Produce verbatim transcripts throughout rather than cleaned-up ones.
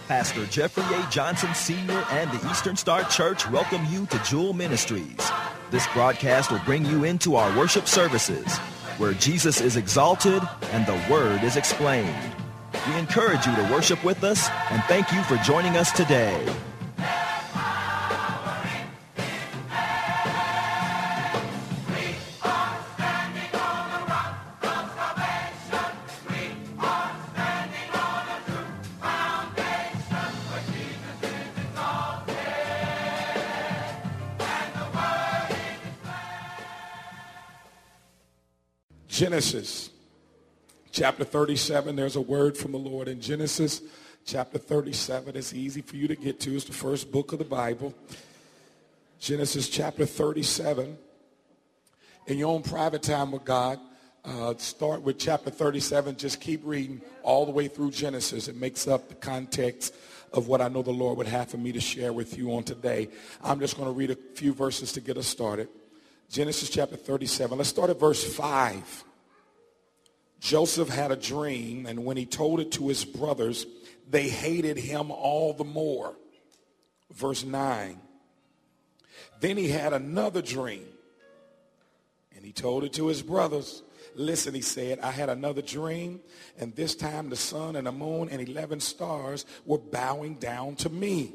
Pastor Jeffrey A. Johnson Senior and the Eastern Star Church welcome you to Jewel Ministries. This broadcast will bring you into our worship services, where Jesus is exalted and the Word is explained. We encourage you to worship with us and thank you for joining us today. Genesis chapter thirty-seven, there's a word from the Lord in Genesis chapter thirty-seven. It's easy for you to get to. It's the first book of the Bible. Genesis chapter thirty-seven. In your own private time with God, uh, start with chapter thirty-seven. Just keep reading all the way through Genesis. It makes up the context of what I know the Lord would have for me to share with you on today. I'm just going to read a few verses to get us started. Genesis chapter thirty-seven. Let's start at verse five. Joseph had a dream, and when he told it to his brothers, they hated him all the more. Verse nine. Then he had another dream, and he told it to his brothers. Listen, he said, I had another dream, and this time the sun and the moon and eleven stars were bowing down to me.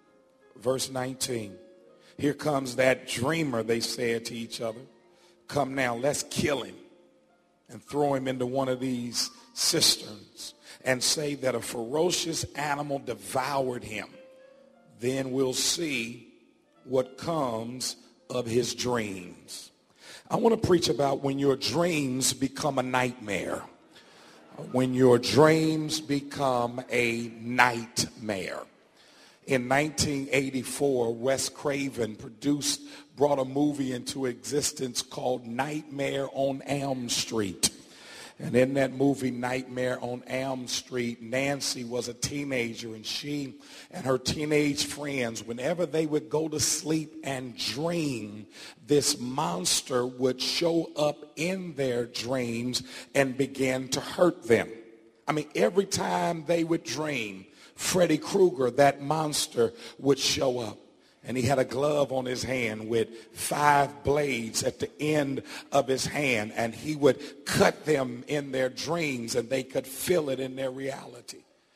Verse nineteen. Here comes that dreamer, they said to each other. Come now, let's kill him and throw him into one of these cisterns and say that a ferocious animal devoured him. Then we'll see what comes of his dreams. I want to preach about when your dreams become a nightmare. When your dreams become a nightmare. In nineteen eighty-four, Wes Craven produced, brought a movie into existence called Nightmare on Elm Street. And in that movie, Nightmare on Elm Street, Nancy was a teenager, and she and her teenage friends, whenever they would go to sleep and dream, this monster would show up in their dreams and begin to hurt them. I mean, every time they would dream, Freddy Krueger, that monster, would show up. And he had a glove on his hand with five blades at the end of his hand. And he would cut them in their dreams, and they could feel it in their reality.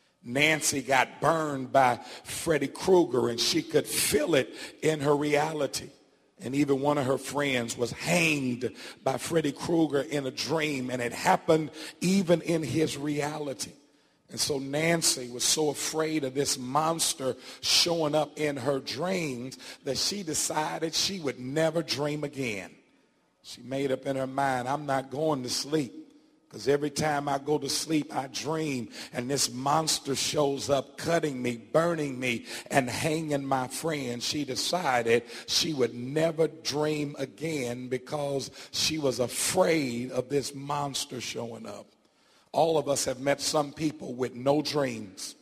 Nancy got burned by Freddy Krueger, and she could feel it in her reality. And even one of her friends was hanged by Freddy Krueger in a dream, and it happened even in his reality. And so Nancy was so afraid of this monster showing up in her dreams that she decided she would never dream again. She made up in her mind, I'm not going to sleep, because every time I go to sleep, I dream, and this monster shows up cutting me, burning me, and hanging my friend. She decided she would never dream again because she was afraid of this monster showing up. All of us have met some people with no dreams,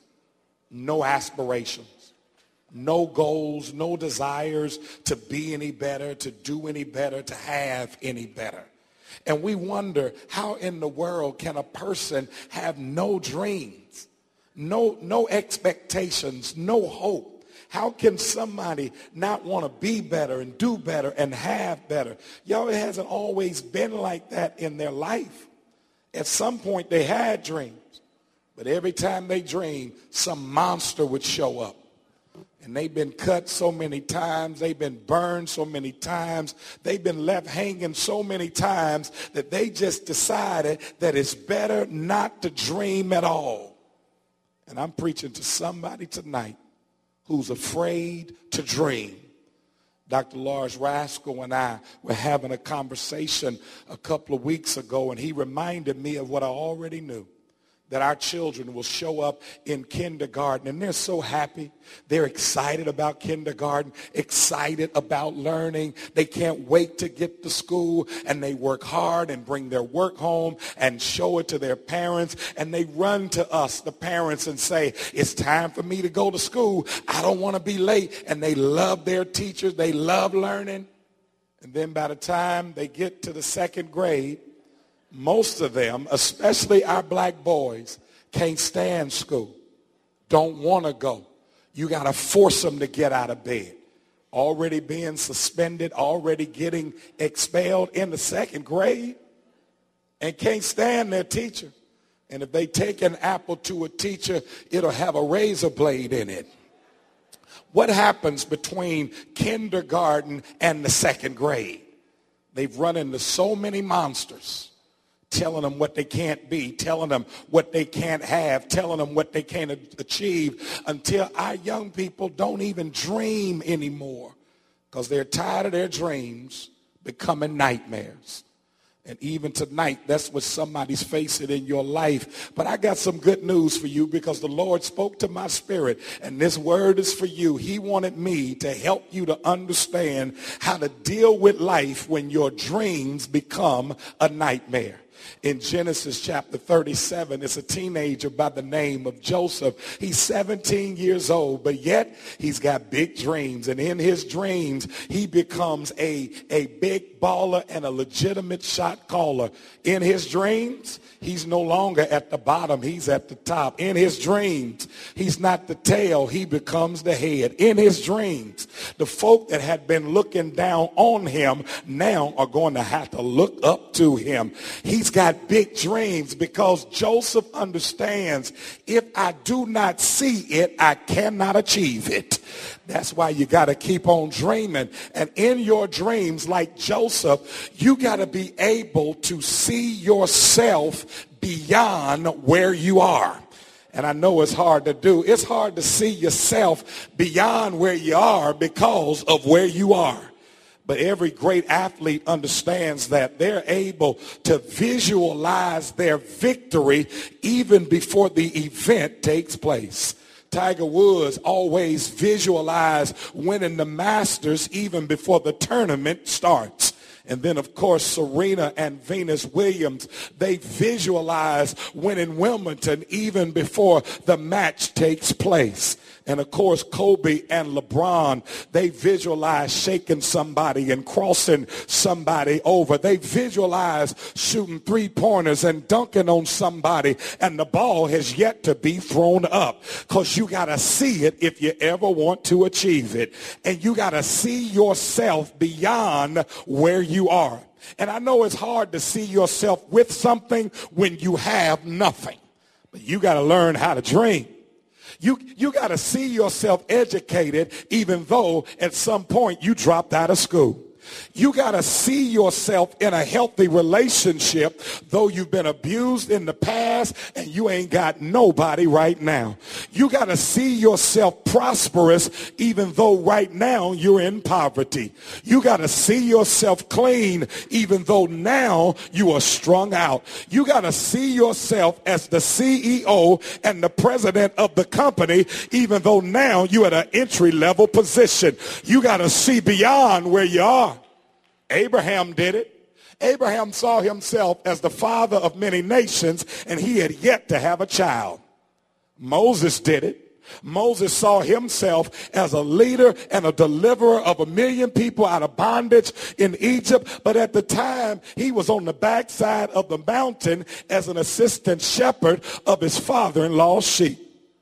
no aspirations, no goals, no desires to be any better, to do any better, to have any better. And we wonder, how in the world can a person have no dreams, no, no expectations, no hope? How can somebody not want to be better and do better and have better? Y'all, it hasn't always been like that in their life. At some point, they had dreams, but every time they dreamed, some monster would show up. And they've been cut so many times, they've been burned so many times, they've been left hanging so many times that they just decided that it's better not to dream at all. And I'm preaching to somebody tonight who's afraid to dream. Doctor Lars Raskell and I were having a conversation a couple of weeks ago, and he reminded me of what I already knew, that our children will show up in kindergarten, and they're so happy. They're excited about kindergarten, excited about learning. They can't wait to get to school, and they work hard and bring their work home and show it to their parents, and they run to us, the parents, and say, it's time for me to go to school. I don't want to be late. And they love their teachers. They love learning. And then by the time they get to the second grade, most of them, especially our black boys, can't stand school. don't want to go. You got to force them to get out of bed. Already being suspended, already getting expelled in the second grade, and can't stand their teacher. And if they take an apple to a teacher, it'll have a razor blade in it. What happens between kindergarten and the second grade? They've run into so many monsters, telling them what they can't be, telling them what they can't have, telling them what they can't achieve, until our young people don't even dream anymore because they're tired of their dreams becoming nightmares. And even tonight, that's what somebody's facing in your life. But I got some good news for you, because the Lord spoke to my spirit, and this word is for you. He wanted me to help you to understand how to deal with life when your dreams become a nightmare. In Genesis chapter thirty-seven, it's a teenager by the name of Joseph. He's seventeen years old, but yet he's got big dreams. And in his dreams, he becomes a, a big baller and a legitimate shot caller. In his dreams, he's no longer at the bottom. He's at the top. In his dreams, he's not the tail. He becomes the head. In his dreams, the folk that had been looking down on him now are going to have to look up to him. He's got big dreams because Joseph understands, if I do not see it, I cannot achieve it. That's why you got to keep on dreaming. And in your dreams, like Joseph, you got to be able to see yourself beyond where you are. And I know it's hard to do. It's hard to see yourself beyond where you are because of where you are. But every great athlete understands that they're able to visualize their victory even before the event takes place. Tiger Woods always visualized winning the Masters even before the tournament starts. And then, of course, Serena and Venus Williams, they visualize winning Wimbledon even before the match takes place. And, of course, Kobe and LeBron, they visualize shaking somebody and crossing somebody over. They visualize shooting three-pointers and dunking on somebody, and the ball has yet to be thrown up, because you got to see it if you ever want to achieve it. And you got to see yourself beyond where you are. And I know it's hard to see yourself with something when you have nothing, but you got to learn how to dream. You, you got to see yourself educated even though at some point you dropped out of school. You got to see yourself in a healthy relationship, though you've been abused in the past and you ain't got nobody right now. You got to see yourself prosperous, even though right now you're in poverty. You got to see yourself clean, even though now you are strung out. You got to see yourself as the C E O and the president of the company, even though now you're at an entry level position. You got to see beyond where you are. Abraham did it. Abraham saw himself as the father of many nations, and he had yet to have a child. Moses did it. Moses saw himself as a leader and a deliverer of a million people out of bondage in Egypt, but at the time he was on the backside of the mountain as an assistant shepherd of his father-in-law's sheep.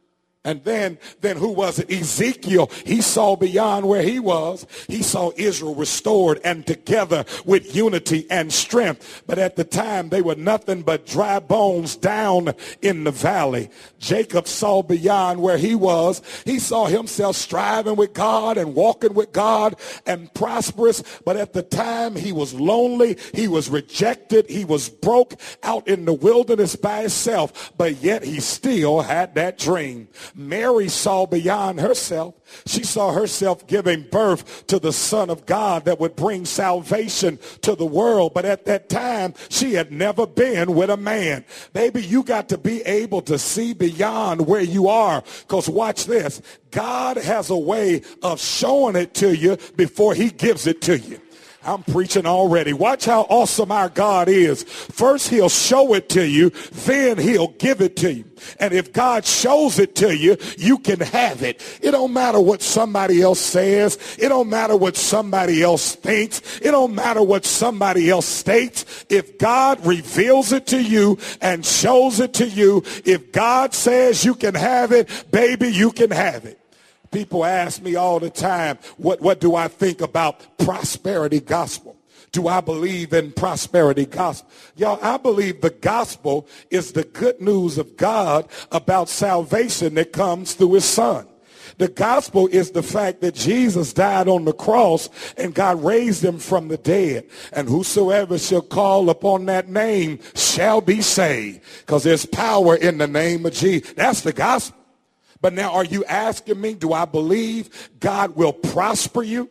And then, then who was it? Ezekiel. He saw beyond where he was. He saw Israel restored and together with unity and strength. But at the time, they were nothing but dry bones down in the valley. Jacob saw beyond where he was. He saw himself striving with God and walking with God and prosperous. But at the time, he was lonely. He was rejected. He was broke out in the wilderness by himself. But yet he still had that dream. Mary saw beyond herself. She saw herself giving birth to the Son of God that would bring salvation to the world. But at that time, she had never been with a man. Baby, you got to be able to see beyond where you are. Because watch this. God has a way of showing it to you before he gives it to you. I'm preaching already. Watch how awesome our God is. First, he'll show it to you. Then he'll give it to you. And if God shows it to you, you can have it. It don't matter what somebody else says. It don't matter what somebody else thinks. It don't matter what somebody else states. If God reveals it to you and shows it to you, if God says you can have it, baby, you can have it. People ask me all the time, what, what do I think about prosperity gospel? Do I believe in prosperity gospel? Y'all, I believe the gospel is the good news of God about salvation that comes through his son. The gospel is the fact that Jesus died on the cross and God raised him from the dead. And whosoever shall call upon that name shall be saved, because there's power in the name of Jesus. That's the gospel. But now, are you asking me, do I believe God will prosper you?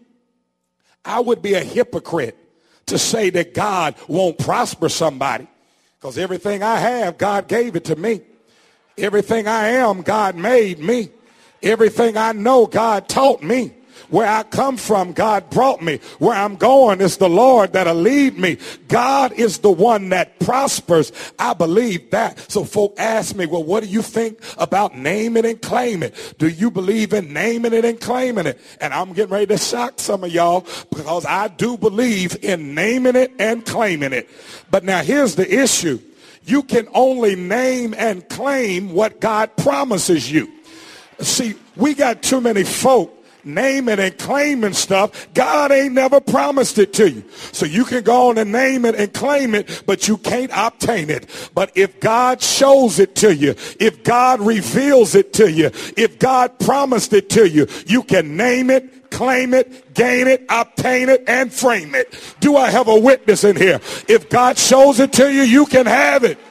I would be a hypocrite to say that God won't prosper somebody, because everything I have, God gave it to me. Everything I am, God made me. Everything I know, God taught me. Where I come from, God brought me. Where I'm going, is the Lord that'll lead me. God is the one that prospers. I believe that. So folk ask me, well, what do you think about naming and claiming? Do you believe in naming it and claiming it? And I'm getting ready to shock some of y'all, because I do believe in naming it and claiming it. But now here's the issue. You can only name and claim what God promises you. See, we got too many folk naming and claiming stuff. God ain't never promised it to you. So you can go on and name it and claim it, but you can't obtain it. But if God shows it to you, if God reveals it to you, if God promised it to you, you can name it, claim it, gain it, obtain it, and frame it. Do I have a witness in here? If God shows it to you, you can have it.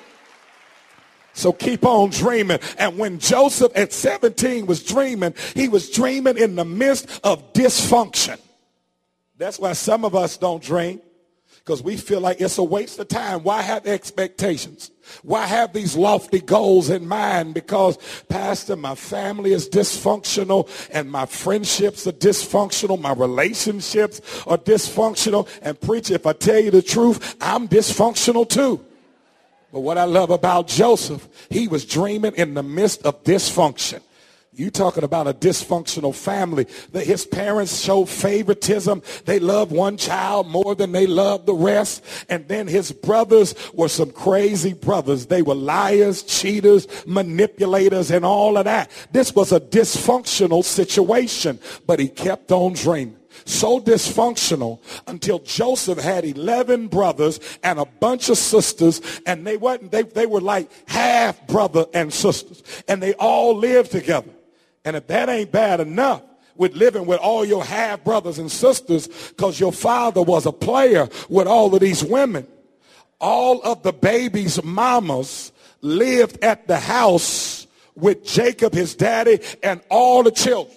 So keep on dreaming. And when Joseph at seventeen was dreaming, he was dreaming in the midst of dysfunction. That's why some of us don't dream, because we feel like it's a waste of time. Why have expectations? Why have these lofty goals in mind? Because, Pastor, my family is dysfunctional and my friendships are dysfunctional. My relationships are dysfunctional. And preacher, if I tell you the truth, I'm dysfunctional too. But what I love about Joseph, he was dreaming in the midst of dysfunction. You talking about a dysfunctional family. That his parents showed favoritism. They loved one child more than they loved the rest. And then his brothers were some crazy brothers. They were liars, cheaters, manipulators, and all of that. This was a dysfunctional situation, but he kept on dreaming. So dysfunctional until Joseph had eleven brothers and a bunch of sisters, and they wasn't they, they were like half brother and sisters, and they all lived together. And if that ain't bad enough with living with all your half brothers and sisters, because your father was a player with all of these women, all of the babies' mamas lived at the house with Jacob, his daddy, and all the children.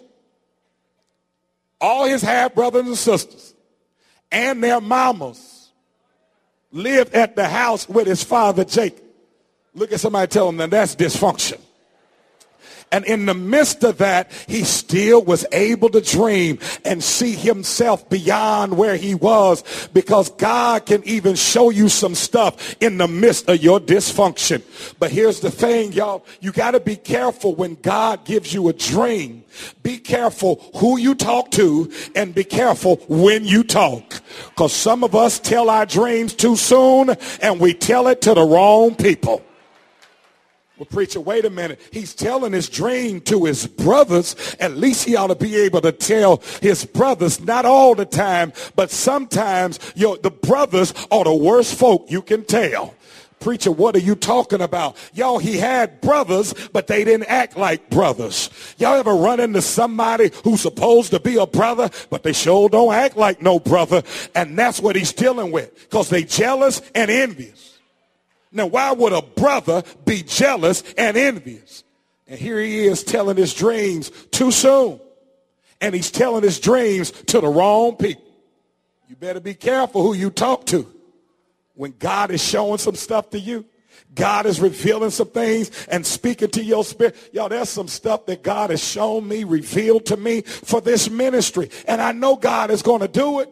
All his half-brothers and sisters and their mamas lived at the house with his father Jacob. Look at somebody, tell them that that's dysfunction. And in the midst of that, he still was able to dream and see himself beyond where he was, because God can even show you some stuff in the midst of your dysfunction. But here's the thing, y'all. You got to be careful when God gives you a dream. Be careful who you talk to, and be careful when you talk. Because some of us tell our dreams too soon, and we tell it to the wrong people. Well, preacher, wait a minute. He's telling his dream to his brothers. At least he ought to be able to tell his brothers, not all the time, but sometimes yo, the brothers are the worst folk you can tell. Preacher, what are you talking about? Y'all, he had brothers, but they didn't act like brothers. Y'all ever run into somebody who's supposed to be a brother, but they sure don't act like no brother? And that's what he's dealing with, because they jealous and envious. Now, why would a brother be jealous and envious? And here he is telling his dreams too soon. And he's telling his dreams to the wrong people. You better be careful who you talk to. When God is showing some stuff to you, God is revealing some things and speaking to your spirit. Y'all, there's some stuff that God has shown me, revealed to me for this ministry. And I know God is going to do it.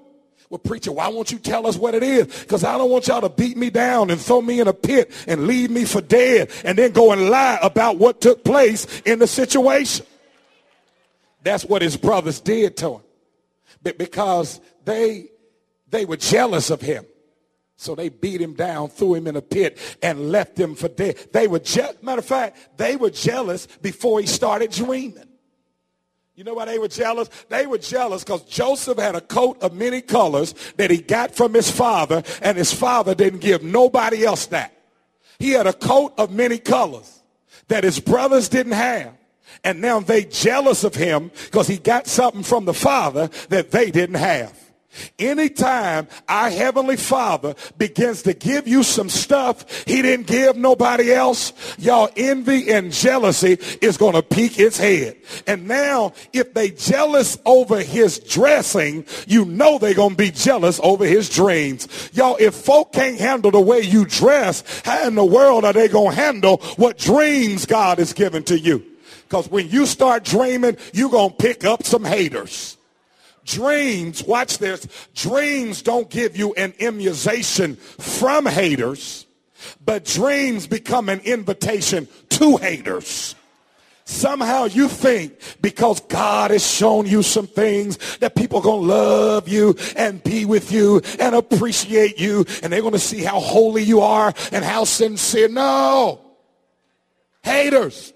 Well, preacher, why won't you tell us what it is? Because I don't want y'all to beat me down and throw me in a pit and leave me for dead and then go and lie about what took place in the situation. That's what his brothers did to him. But because they, they were jealous of him. So they beat him down, threw him in a pit, and left him for dead. They were, je- matter of fact, they were jealous before he started dreaming. You know why they were jealous? They were jealous because Joseph had a coat of many colors that he got from his father, and his father didn't give nobody else that. He had a coat of many colors that his brothers didn't have. And now they jealous of him because he got something from the father that they didn't have. Anytime our Heavenly Father begins to give you some stuff he didn't give nobody else, y'all, envy and jealousy is going to peek its head. And now if they jealous over his dressing, you know they're going to be jealous over his dreams. Y'all, if folk can't handle the way you dress, how in the world are they going to handle what dreams God has given to you? Because when you start dreaming, you're going to pick up some haters. Dreams, watch this, dreams don't give you an immunization from haters, but dreams become an invitation to haters. Somehow you think because God has shown you some things that people are going to love you and be with you and appreciate you, and they're going to see how holy you are and how sincere. No. Haters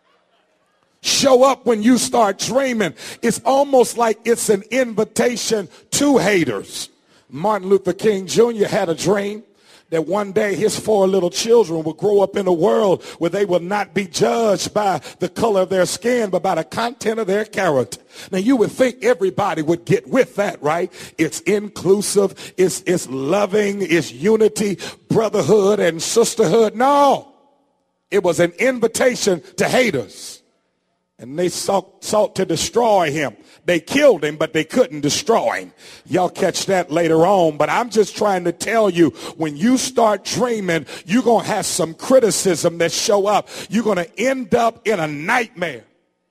show up when you start dreaming. It's almost like it's an invitation to haters. Martin Luther King Junior had a dream that one day his four little children would grow up in a world where they will not be judged by the color of their skin, but by the content of their character. Now, you would think everybody would get with that, right? It's inclusive, it's, it's loving, it's unity, brotherhood, and sisterhood. No, it was an invitation to haters. And they sought, sought to destroy him. They killed him, but they couldn't destroy him. Y'all catch that later on. But I'm just trying to tell you, when you start dreaming, you're going to have some criticism that show up. You're going to end up in a nightmare.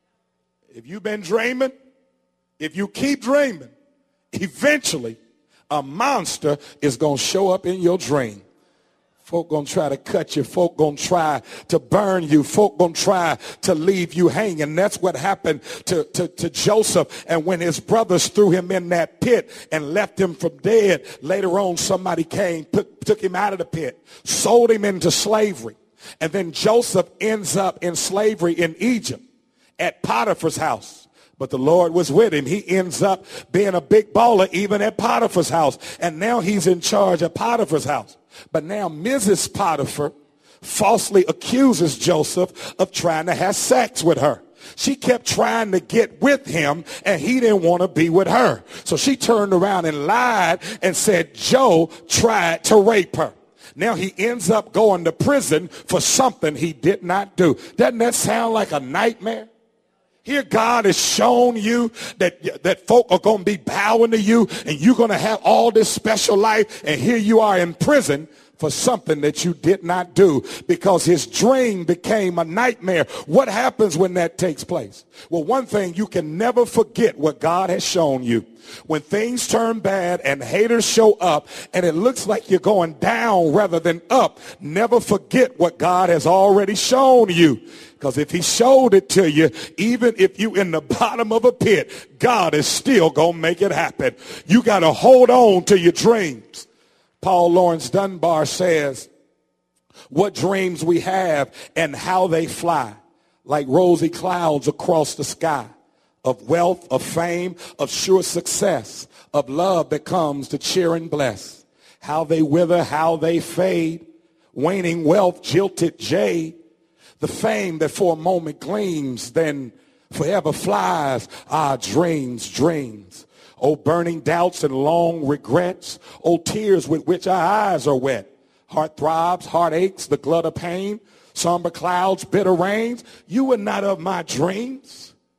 If you've been dreaming, if you keep dreaming, eventually a monster is going to show up in your dream. Folk gonna try to cut you. Folk gonna try to burn you. Folk gonna try to leave you hanging. That's what happened to, to, to Joseph. And when his brothers threw him in that pit and left him for dead, later on somebody came, put, took him out of the pit, sold him into slavery. And then Joseph ends up in slavery in Egypt at Potiphar's house. But the Lord was with him. He ends up being a big baller even at Potiphar's house. And now he's in charge of Potiphar's house. But now Missus Potiphar falsely accuses Joseph of trying to have sex with her. She kept trying to get with him, and he didn't want to be with her. So she turned around and lied and said Joe tried to rape her. Now he ends up going to prison for something he did not do. Doesn't that sound like a nightmare? Here God has shown you that, that folk are going to be bowing to you and you're going to have all this special life, and here you are in prison for something that you did not do because his dream became a nightmare. What happens when that takes place? Well, one thing, you can never forget what God has shown you. When things turn bad and haters show up and it looks like you're going down rather than up, never forget what God has already shown you. Because if he showed it to you, even if you in the bottom of a pit, God is still going to make it happen. You got to hold on to your dreams. Paul Lawrence Dunbar says, what dreams we have and how they fly, like rosy clouds across the sky, of wealth, of fame, of sure success, of love that comes to cheer and bless. How they wither, how they fade, waning wealth, jilted jade, the fame that for a moment gleams, then forever flies. Ah, dreams, dreams. Oh, burning doubts and long regrets. Oh, tears with which our eyes are wet. Heart throbs, heart aches, the glut of pain. Somber clouds, bitter rains. You were not of my dreams.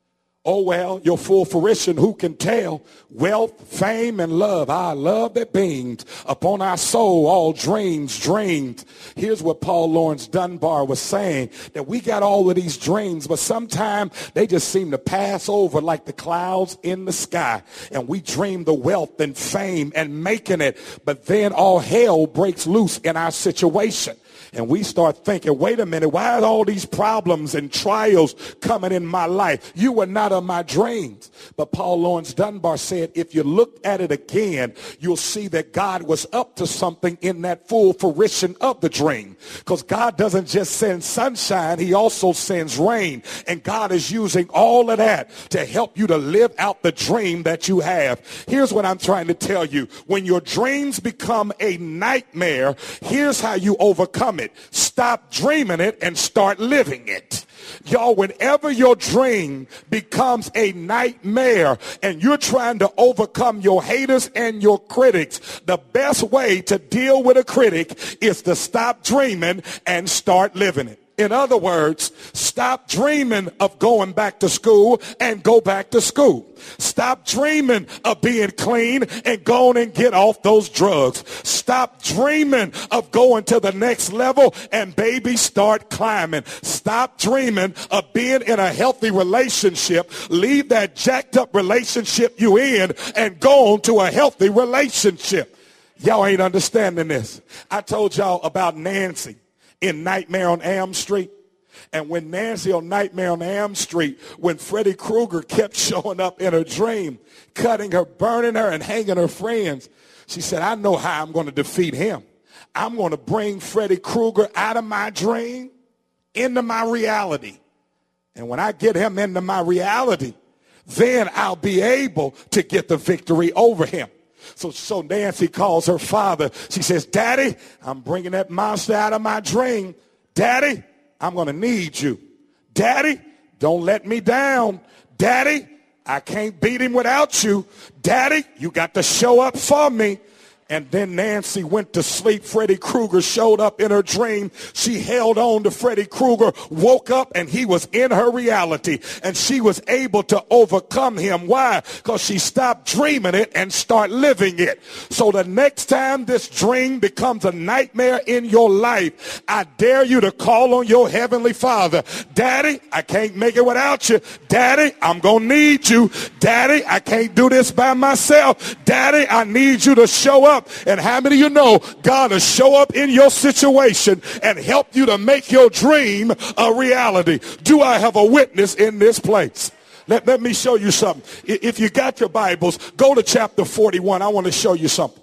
Oh, well, your full fruition, who can tell? Wealth, fame, and love, our love that beamed upon our soul, all dreams dreamed. Here's what Paul Laurence Dunbar was saying, that we got all of these dreams, but sometimes they just seem to pass over like the clouds in the sky. And we dream the wealth and fame and making it, but then all hell breaks loose in our situation. And we start thinking, wait a minute, why are all these problems and trials coming in my life? You were not of my dreams. But Paul Laurence Dunbar said, if you look at it again, you'll see that God was up to something in that full fruition of the dream. Because God doesn't just send sunshine, he also sends rain. And God is using all of that to help you to live out the dream that you have. Here's what I'm trying to tell you. When your dreams become a nightmare, here's how you overcome it. Stop dreaming it and start living it. Y'all, whenever your dream becomes a nightmare and you're trying to overcome your haters and your critics, the best way to deal with a critic is to stop dreaming and start living it. In other words, stop dreaming of going back to school and go back to school. Stop dreaming of being clean and go on and get off those drugs. Stop dreaming of going to the next level and baby start climbing. Stop dreaming of being in a healthy relationship. Leave that jacked up relationship you in and go on to a healthy relationship. Y'all ain't understanding this. I told y'all about Nancy in Nightmare on Elm Street. And when Nancy on Nightmare on Elm Street, when Freddy Krueger kept showing up in her dream, cutting her, burning her, and hanging her friends, she said, I know how I'm going to defeat him. I'm going to bring Freddy Krueger out of my dream into my reality. And when I get him into my reality, then I'll be able to get the victory over him. So, so Nancy calls her father. She says, Daddy, I'm bringing that monster out of my dream. Daddy, I'm going to need you. Daddy, don't let me down. Daddy, I can't beat him without you. Daddy, you got to show up for me. And then Nancy went to sleep. Freddy Krueger showed up in her dream. She held on to Freddy Krueger, woke up, and he was in her reality. And she was able to overcome him. Why? Because she stopped dreaming it and start living it. So the next time this dream becomes a nightmare in your life, I dare you to call on your heavenly Father. Daddy, I can't make it without you. Daddy, I'm going to need you. Daddy, I can't do this by myself. Daddy, I need you to show up. And how many of you know God will show up in your situation and help you to make your dream a reality? Do I have a witness in this place? Let, let me show you something. If you got your Bibles, go to chapter forty-one. I want to show you something.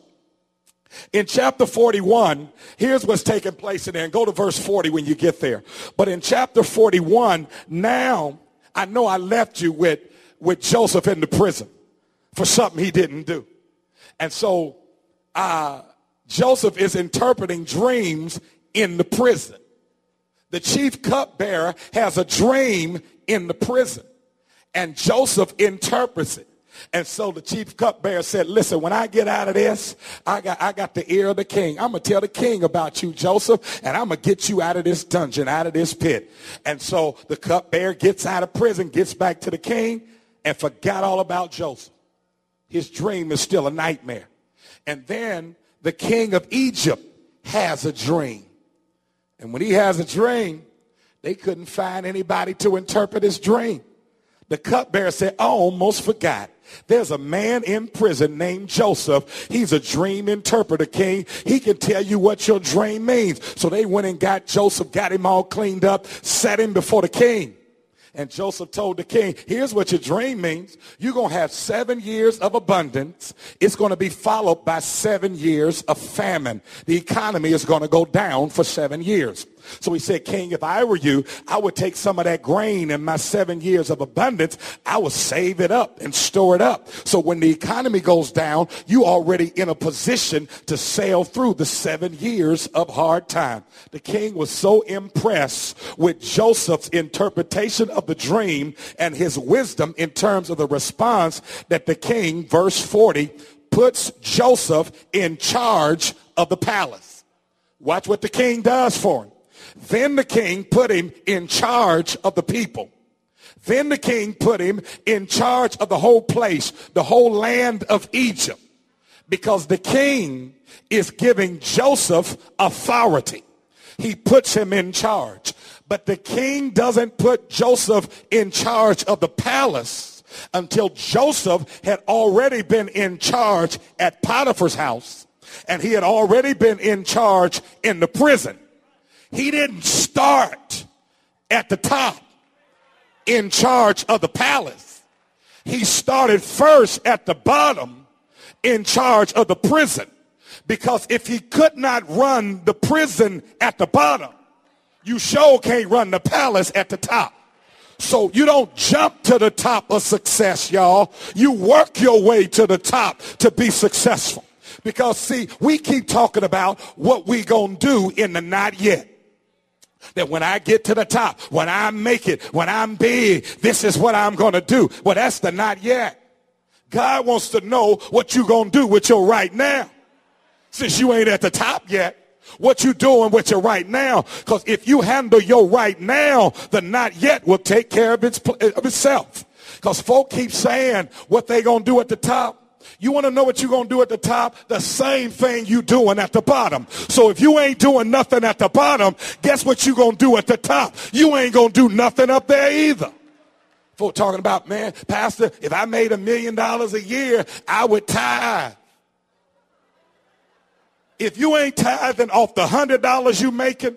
In chapter forty-one, here's what's taking place in there. And go to verse forty when you get there. But in chapter forty-one, now I know I left you with, with Joseph in the prison for something he didn't do. And so Uh, Joseph is interpreting dreams in the prison. The chief cupbearer has a dream in the prison, and Joseph interprets it. And so the chief cupbearer said, listen, when I get out of this, I got, I got the ear of the king. I'm going to tell the king about you, Joseph, and I'm going to get you out of this dungeon, out of this pit. And so the cupbearer gets out of prison, gets back to the king, and forgot all about Joseph. His dream is still a nightmare. And then the king of Egypt has a dream. And when he has a dream, they couldn't find anybody to interpret his dream. The cupbearer said, I almost forgot. There's a man in prison named Joseph. He's a dream interpreter, king. He can tell you what your dream means. So they went and got Joseph, got him all cleaned up, set him before the king. And Joseph told the king, here's what your dream means. You're going to have seven years of abundance. It's going to be followed by seven years of famine. The economy is going to go down for seven years. So he said, King, if I were you, I would take some of that grain in my seven years of abundance. I would save it up and store it up. So when the economy goes down, you already in a position to sail through the seven years of hard time. The king was so impressed with Joseph's interpretation of the dream and his wisdom in terms of the response that the king, verse forty, puts Joseph in charge of the palace. Watch what the king does for him. Then the king put him in charge of the people. Then the king put him in charge of the whole place, the whole land of Egypt, because the king is giving Joseph authority. He puts him in charge. But the king doesn't put Joseph in charge of the palace until Joseph had already been in charge at Potiphar's house, and he had already been in charge in the prison. He didn't start at the top in charge of the palace. He started first at the bottom in charge of the prison. Because if he could not run the prison at the bottom, you sure can't run the palace at the top. So you don't jump to the top of success, y'all. You work your way to the top to be successful. Because, see, we keep talking about what we gonna do in the not yet. That when I get to the top, when I make it, when I'm big, this is what I'm gonna do. Well, that's the not yet. God wants to know what you gonna do with your right now. Since you ain't at the top yet, what you doing with your right now? Because if you handle your right now, the not yet will take care of, its, of itself. Because folk keep saying what they going to do at the top. You want to know what you're going to do at the top? The same thing you doing at the bottom. So if you ain't doing nothing at the bottom, guess what you going to do at the top? You ain't going to do nothing up there either. Folk talking about, man, Pastor, if I made a million dollars a year, I would tithe. If you ain't tithing off the hundred dollars you making,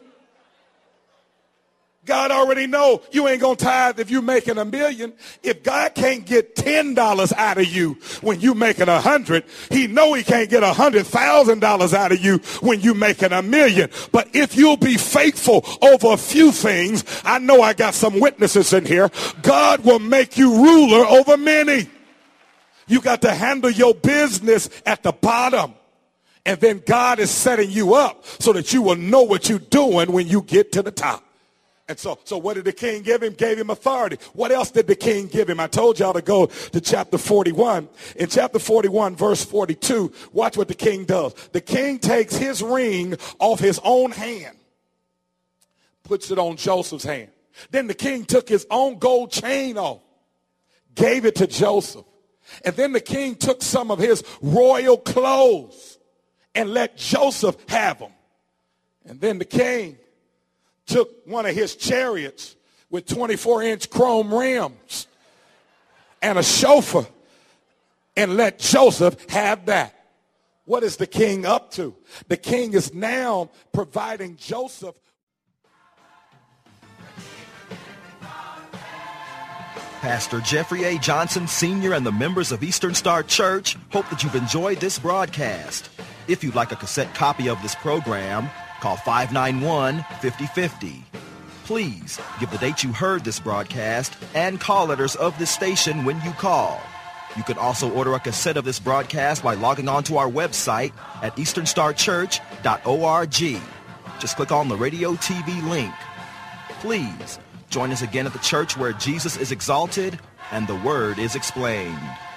God already know you ain't gonna tithe if you making a million. If God can't get ten dollars out of you when you making a hundred, he know he can't get a hundred thousand dollars out of you when you making a million. But if you'll be faithful over a few things, I know I got some witnesses in here, God will make you ruler over many. You got to handle your business at the bottom. And then God is setting you up so that you will know what you're doing when you get to the top. And so, so what did the king give him? Gave him authority. What else did the king give him? I told y'all to go to chapter forty-one. In chapter forty-one, verse forty-two, watch what the king does. The king takes his ring off his own hand, puts it on Joseph's hand. Then the king took his own gold chain off, gave it to Joseph. And then the king took some of his royal clothes and let Joseph have them. And then the king took one of his chariots with twenty-four inch chrome rims and a chauffeur and let Joseph have that. What is the king up to? The king is now providing Joseph. Pastor Jeffrey A. Johnson, Senior and the members of Eastern Star Church hope that you've enjoyed this broadcast. If you'd like a cassette copy of this program, call five nine one, five oh five oh. Please give the date you heard this broadcast and call letters of this station when you call. You can also order a cassette of this broadcast by logging on to our website at eastern star church dot org. Just click on the radio T V link. Please join us again at the church where Jesus is exalted and the word is explained.